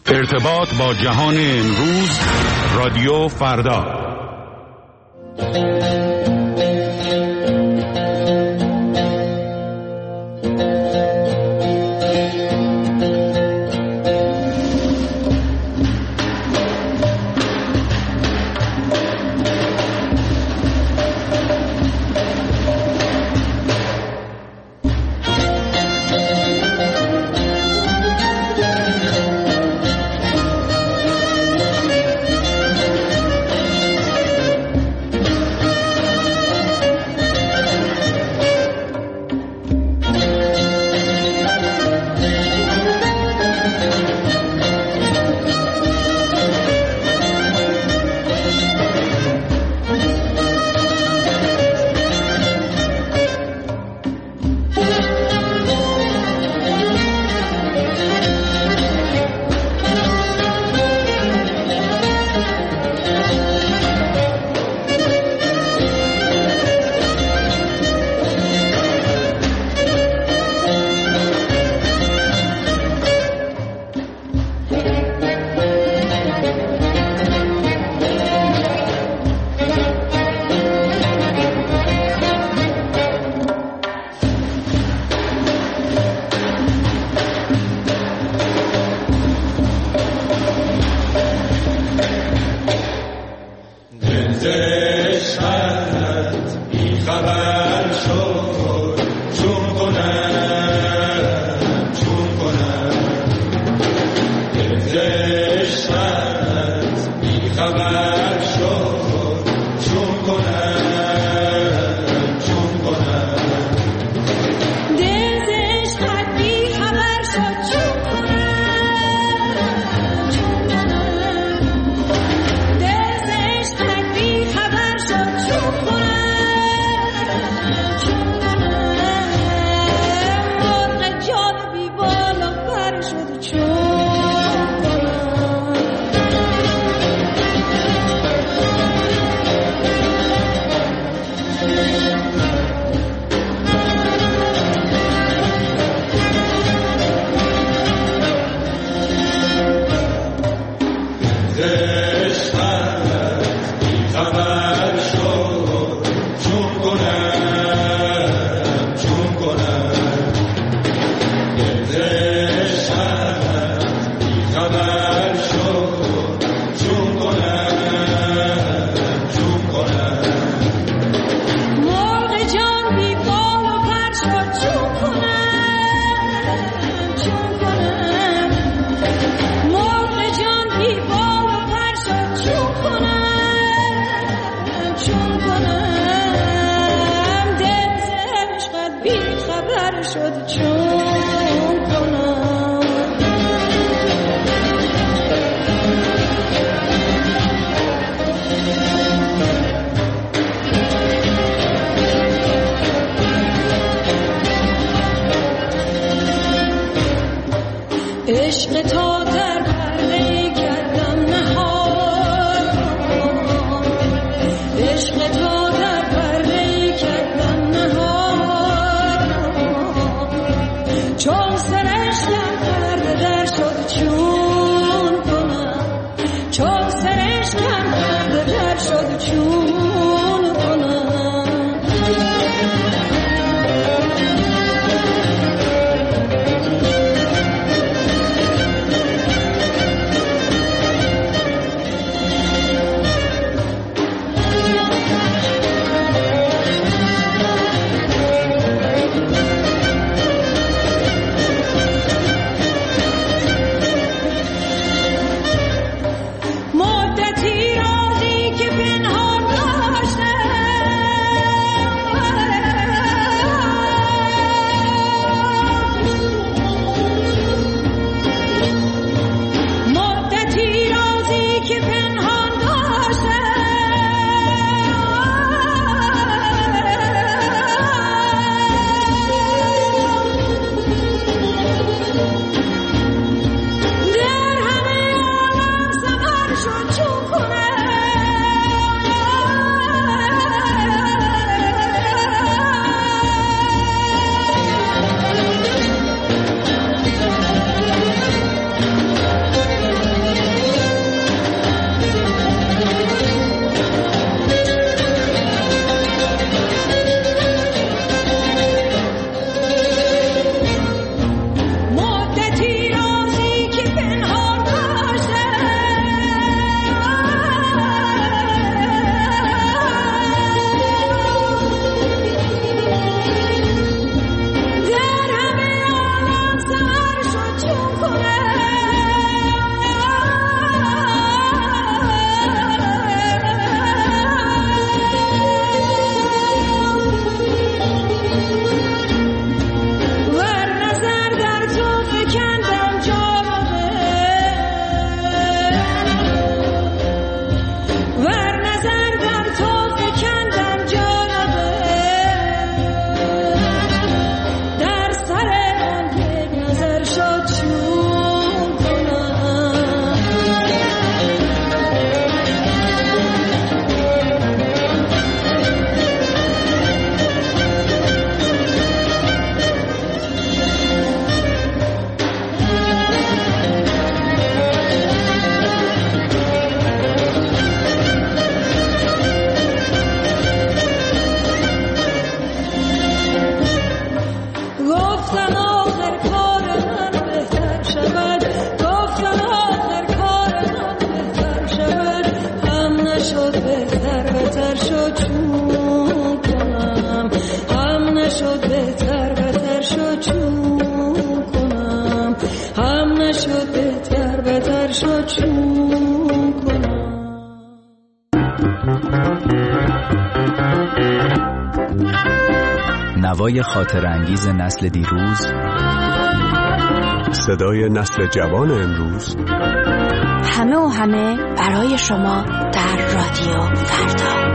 ارتباط با جهان امروز، رادیو فردا. شو چون کنم، هم نشد بهتر بدتر شو چون کنم، هم نشد بهتر بدتر شو چون کنم. نوای خاطر انگیز نسل دیروز، صدای نسل جوان امروز، همه و همه برای شما در رادیو فردا.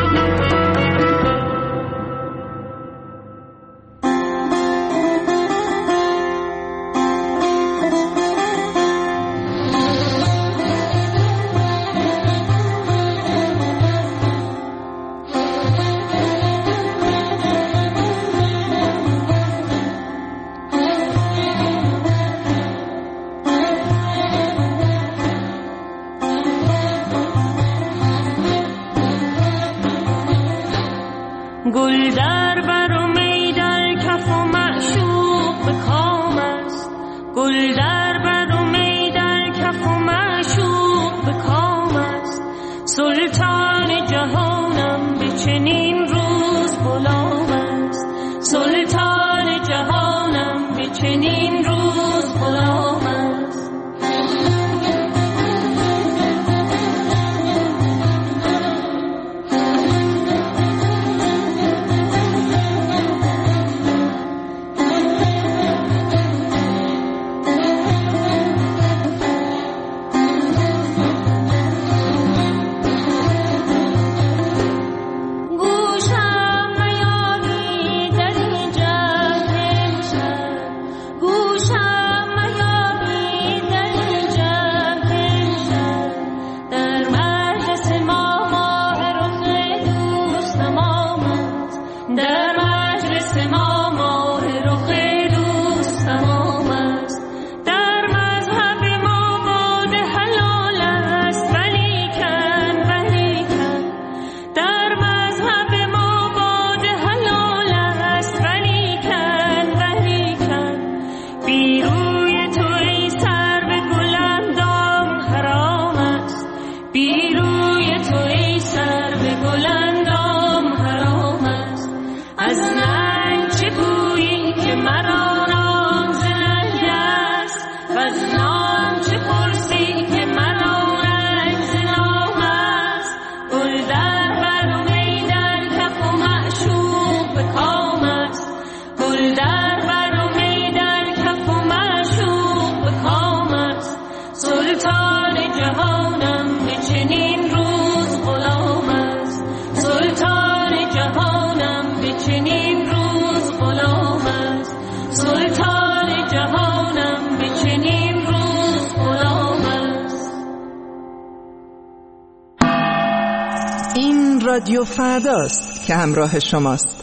گل در بر و می در کف و معشوق به کام است، گل در بر و می در کف و معشوق به کام است. سلطان جهانم به چنین روز غلام است، سلطان جهانم به چنین روز غلام است. رادیو فرداست که همراه شماست.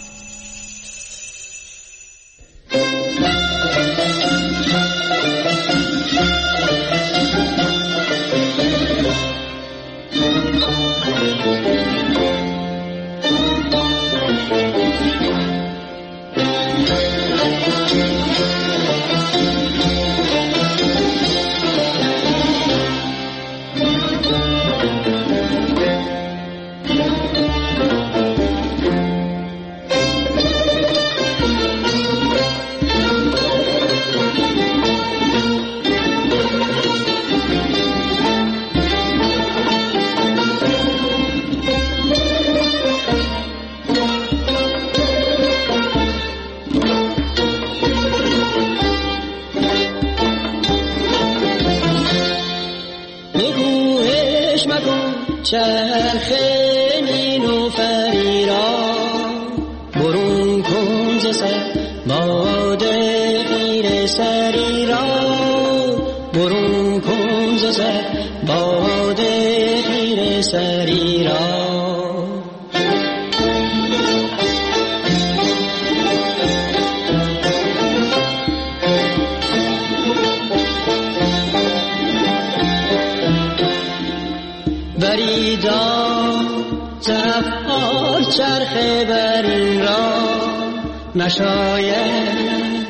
چرخ نیلوفری را برون کن ز سر، باد غیر سری را برون کن ز سر، باد غیر سری را. بریدا زفار چرخ برین را نشاید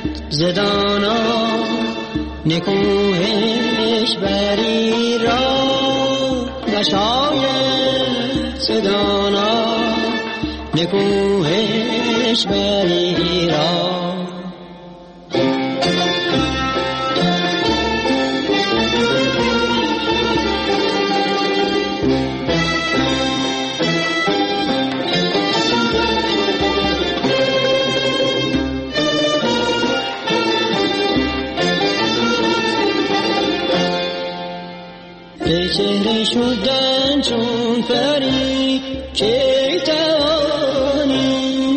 زدانا نکوهش بری را، نشاید دانا نکوهش بری را. چهره شدن چون پری که توانی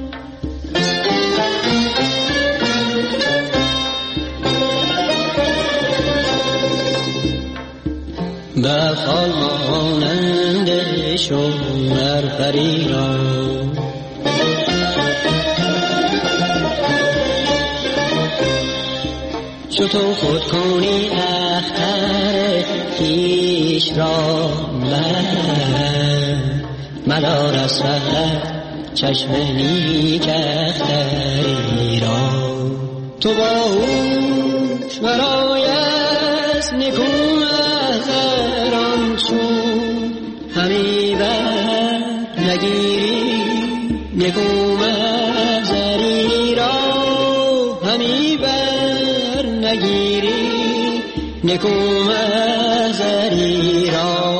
به خال مانند شمر پری را. چو تو خود کنی اختر پیش را مدار از فقط چشم نیک اختری را. تو با اوش برای از نکو مهران چون همی بر نگیری نکو مهزری را. همی بر نگیری نکو مهزری را.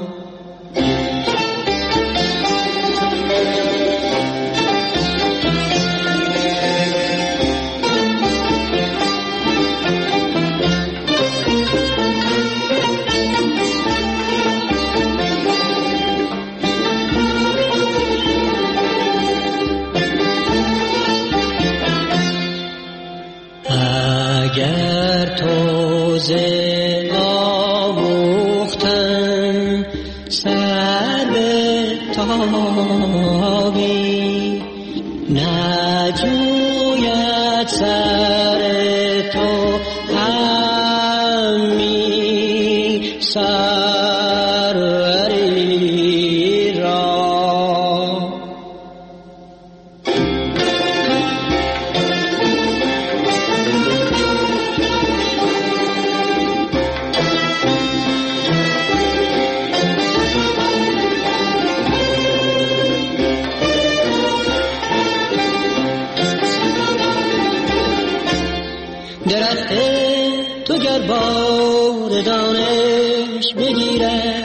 اگر تو ز آموختن سر به تابی نجوید سر تو همی سروری را. درخت تو گر باد دانش بگیرد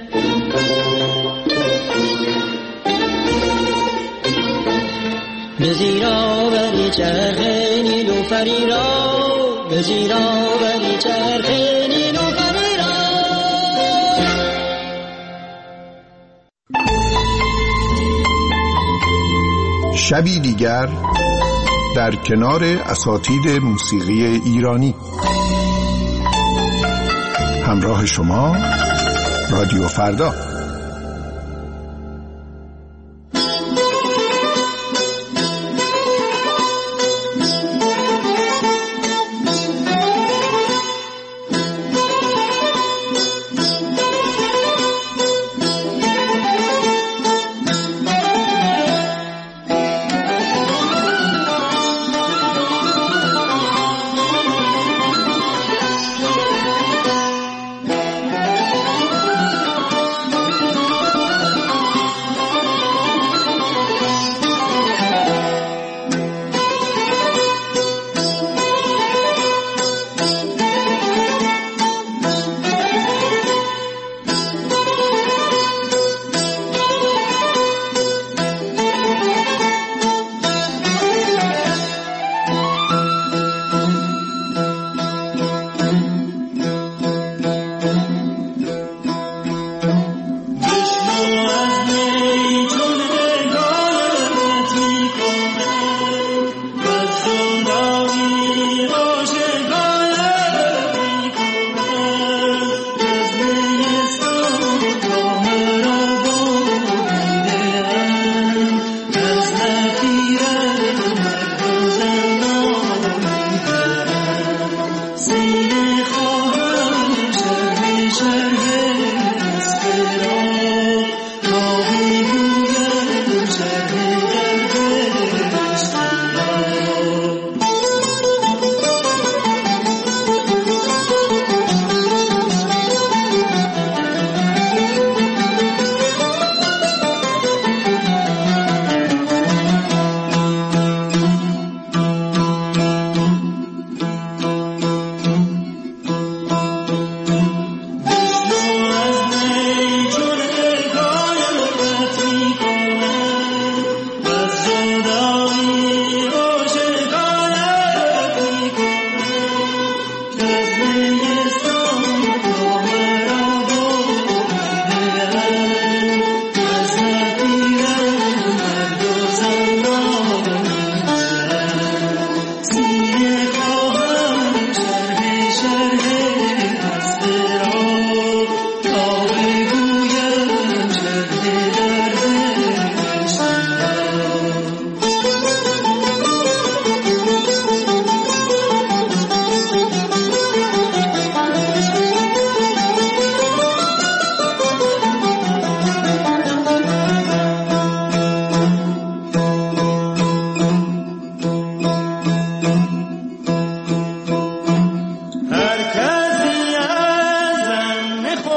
به زیرا بری چرخ نیلوفری را. به زیرا بری چرخ نیلوفری را. شبی دیگر در کنار اساتید موسیقی ایرانی. همراه شما رادیو فردا.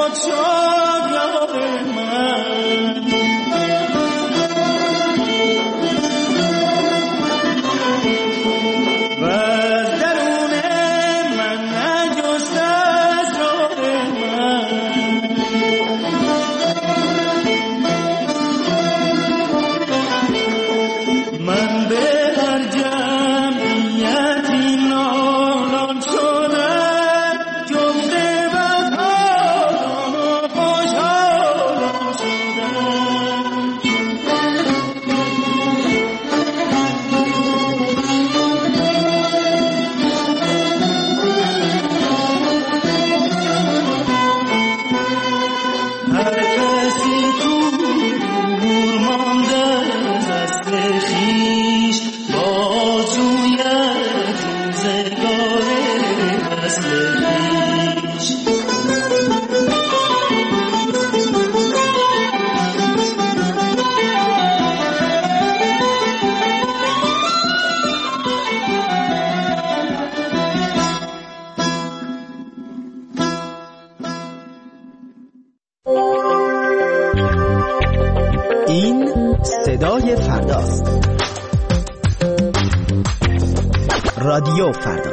این صدای فرداست. رادیو فردا.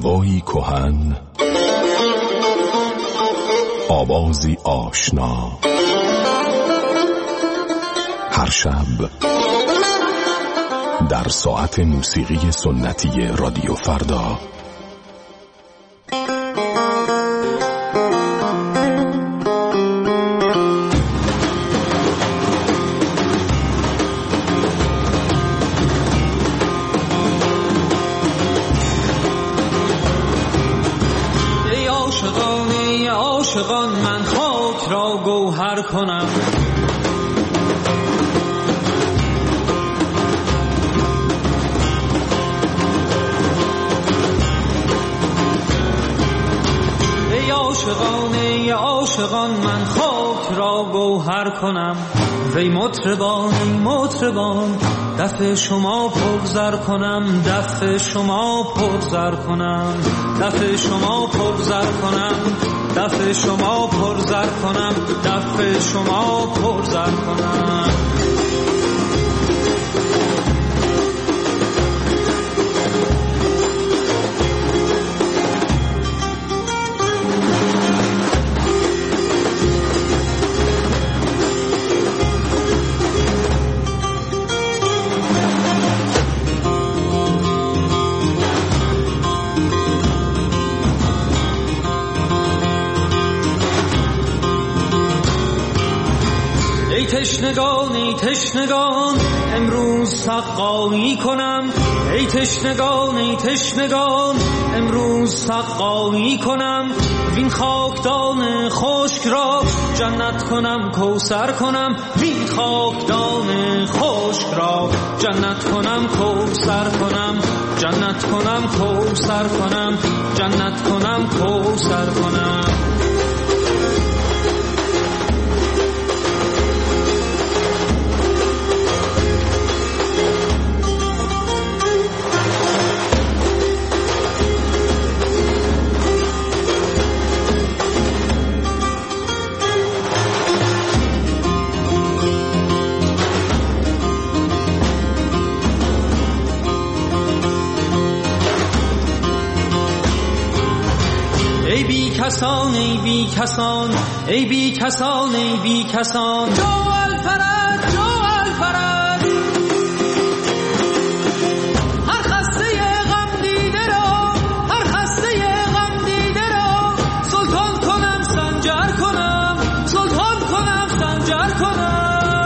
نوایی کهن، آوازی آشنا، هر شب در ساعت موسیقی سنتی رادیو فردا. عاشقان من خاک را گوهر کنم، ای عاشقان من خاک را گوهر کنم. وی مطربان ای مطربان دف شما پرزر کنم، دف شما پرزر کنم، دف شما پرزر کنم، دف شما پرزر کنم، دف شما پرزر کنم. ای تشنگان امروز سقایی کنم، ای تشنگان امروز سقایی کنم. وین خاکدان خشک را جنت کنم کوثر کنم، وین خاکدان خشک را جنت کنم کوثر کنم، جنت کنم کوثر کنم، جنت کنم کوثر کنم. ای بی کسان ای بی کسان ای بی کسان ای بی کسان، جو الفرج جو الفرج. هر خسته غم دیده را، هر خسته غم دیده را سلطان کنم سنجر کنم، سلطان کنم سنجر کنم.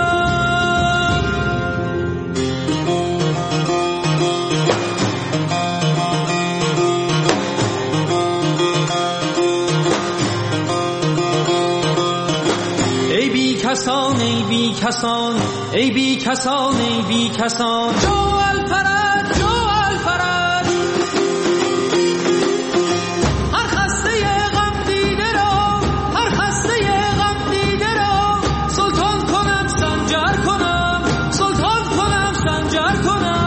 ای بی کسان ای بی کسان ای بی کسان ای بی کسان، جو الفرج جو الفرج. هر خسته غم دیده را، هر خسته غم دیده را سلطان کنم سنجر کنم، سلطان کنم سنجر کنم.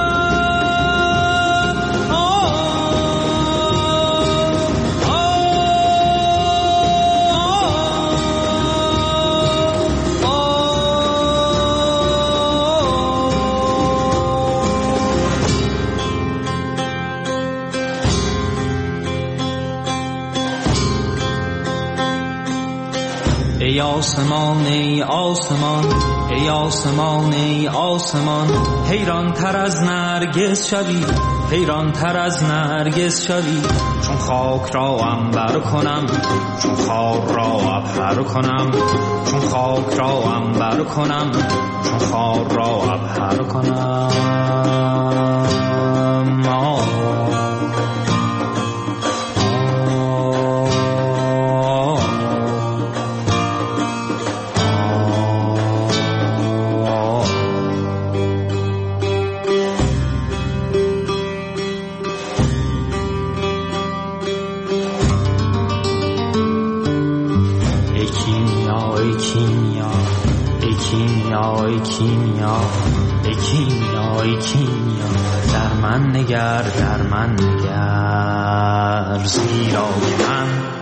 ای آسمان ای آسمان ای آسمان ای آسمان، حیران تر از نرگس شوی، حیران تر از نرگس شوی. چون خاک را عنبر کنم، چون خار را عبهر کنم، چون خاک را عنبر کنم، چون خار را عبهر کنم. ای کیمیا در من نگر، در من نگر، زیرا که من